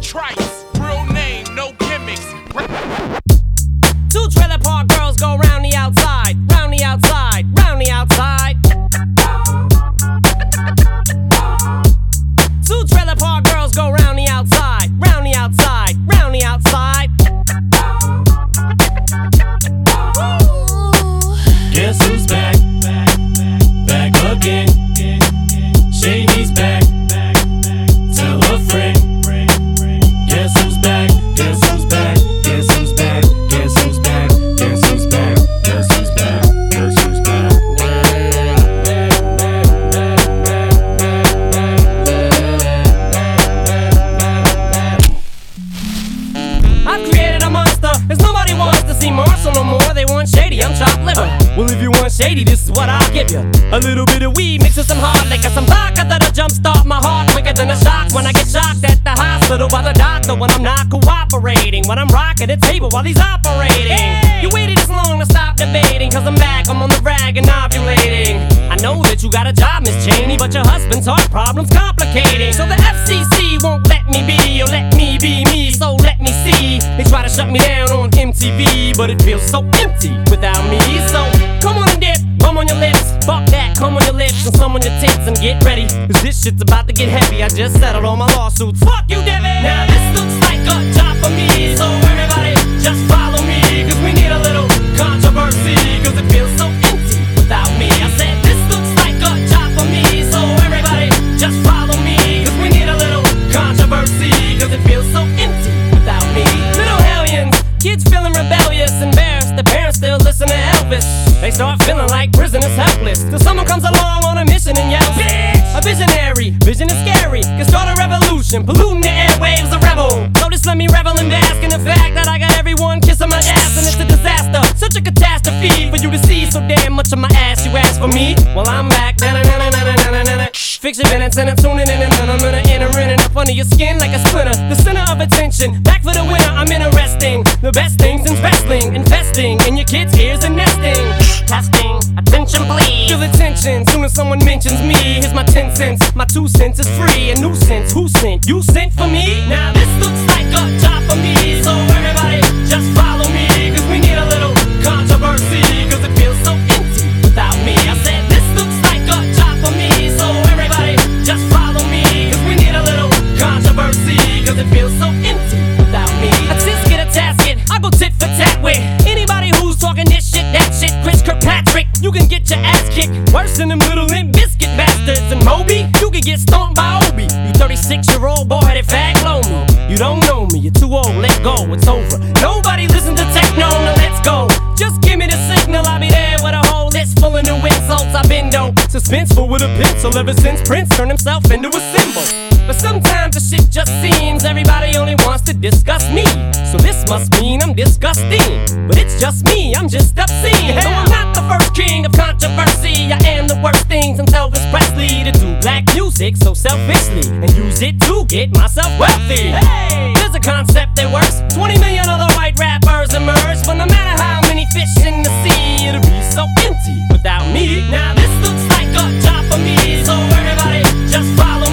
Trice, real name, no gimmicks. Two trailer park girls go round the outside, round the outside, round the outside. Two trailer park girls go round the outside, round the outside, round the outside. Guess who's back? Back again. Shady's back. Tell a friend. Guess who's back? Guess who's back? Guess who's back? Guess who's back? Guess who's back? Guess who's back? Guess who's back? I've created a monster, cause nobody wants to see Marshall no more. They want Shady, I'm chopped liver. Well, if you want Shady, this is what I'll give you. A little bit of weed mixed with some hard liquor, some vodka that'll jumpstart my heart quicker than a shock when I get shocked at the hospital by the doctor when I'm not cooperating. When I'm rocking the table while he's operating. Hey! You waited this long to stop debating, cause I'm back, I'm on the rag and ovulating. I know that you got a job, Miss Cheney, but your husband's heart problem's complicating. So the FCC won't let me be, or let me be me, so let me see. They try to shut me down on MTV, but it feels so empty without me. So come on and dip, bum on your lips. Fuck that, come on your lips and some on your tits and get ready, cause this shit's about to get heavy. I just settled all my lawsuits. Fuck you, Devin. Now this looks like a job for me, so everybody just follow me, cause we need a little controversy, cause it feels so empty without me. I said this looks like a job for me, so everybody just follow me, cause we need a little controversy, cause it feels so empty without me. Little hellions, kids feeling rebellious, embarrassed, the parents still listen to Elvis. They start feeling like prisoners helpless, till someone comes along on a mission and yells, bitch! A visionary, vision is scary, can start a revolution, polluting the airwaves, a rebel. So just let me revel and bask in the fact that I got everyone kissing my ass, and it's a disaster, such a catastrophe for you to see so damn much of my ass. You ask for me, well I'm back. Fix your minutes and I'm tuning in, and I'm gonna enter in and up under your skin like a splinter. The center of attention, back for the winner. I'm interesting, the best things in wrestling, investing in your kids' ears and nesting. Testing, attention please. Feel the tension, soon as someone mentions me. Here's my 10 cents, my 2 cents is free. A nuisance, who sent? You sent for me? Now this looks like a job for me, so everybody just follow me, cause we need a little controversy, cause it feels so empty without me. I said this looks like a job for me, so everybody just follow me, cause we need a little controversy, cause it feels so empty without me. A tisket, a tasket, I go tit for tat with anybody who's talking this shit, that shit. Chris Kirkpatrick, you can get your ass kicked worse than them little Limp Biscuit bastards. And Moby, you can get stomped by Obi. You 36-year-old boy-headed fag, blow me. You don't know me, you're too old, let go, it's over. Nobody listen to techno, now let's go. Just give me the signal, I'll be there with a whole list full of new insults. I've been dope, suspenseful with a pencil ever since Prince turned himself into a symbol. But sometimes the shit just seems everybody only wants to discuss me. So this must mean I'm disgusting, but it's just me, I'm just obscene. No, I'm not the first king of controversy. I am the worst thing since Elvis Presley to do black music so selfishly and use it to get myself wealthy. Hey, there's a concept that works. 20 million other white rappers emerge, but no matter how many fish in the sea, it'll be so empty without me. Now this looks like a job for me, so everybody just follow